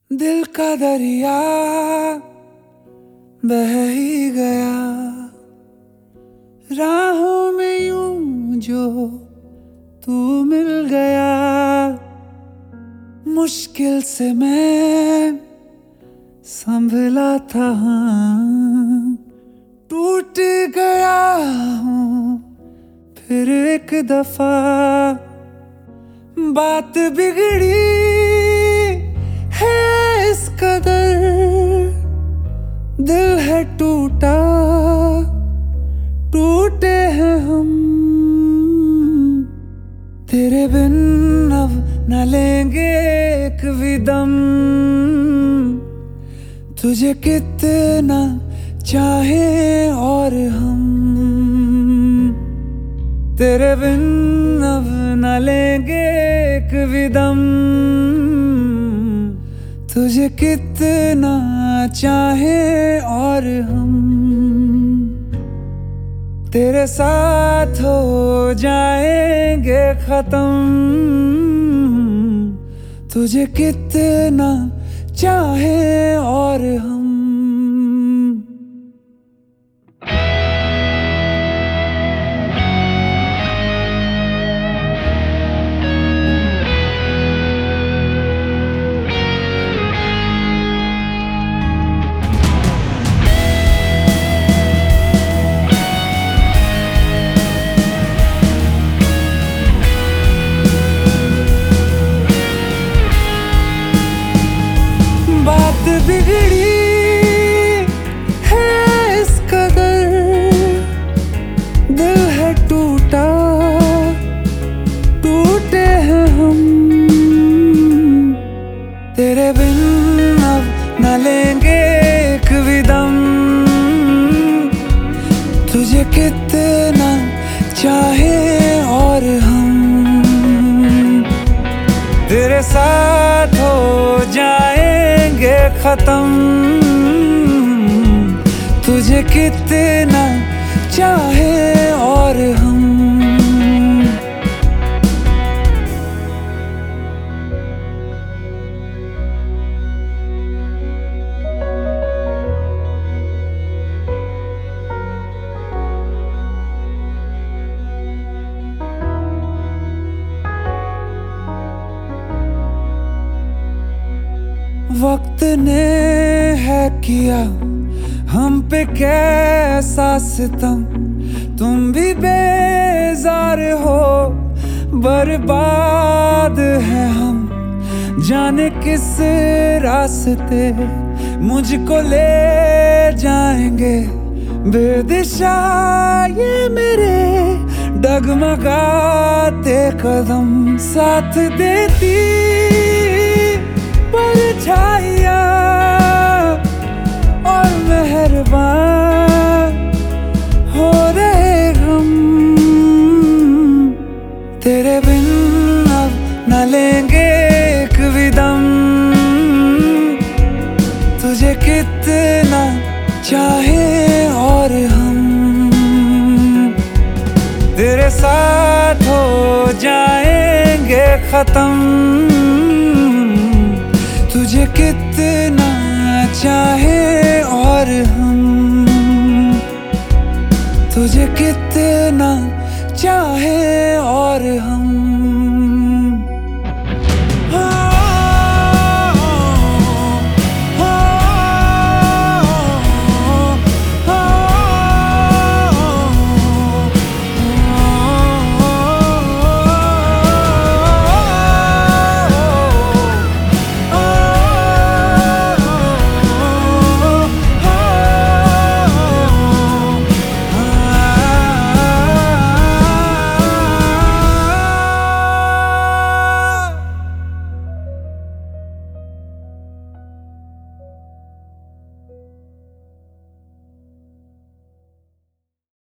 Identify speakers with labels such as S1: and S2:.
S1: दिल का दरिया बह ही गया राहों में यूं जो तू मिल गया। मुश्किल से मैं संभला था, टूट गया हूँ फिर एक दफा। बात बिगड़ी है इस कदर, दिल है टूटा, टूटे हैं हम। तेरे बिन अब न लेंगे एक भी दम, तुझे कितना चाहे और हम। तेरे बिन अब न लेंगे एक भी दम, तुझे कितना चाहे और हम। तेरे साथ हो जाएंगे खत्म, तुझे कितना चाहे और हम। बात बिगड़ी है इस कदर, दिल है टूटा, टूटे हैं हम। तेरे बिन अब न लेंगे एक भी दम, तुझे कितना चाहे और हम। तेरे साथ हो जाएंगे खत्म, तुझे कितना चाहे और हम। वक्त ने है किया हम पे कैसा सितम, तुम भी बेजार हो, बर्बाद है हम। जाने किस रास्ते मुझको ले जाएंगे बेदिशा ये मेरे डगमगाते कदम। साथ देती परछाइयाँ और मेहरबान हो रहे हम। तेरे बिन अब न लेंगे एक भी दम, तुझे कितना चाहे और हम। तेरे साथ हो जाएंगे खत्म, तुझे कितना चाहे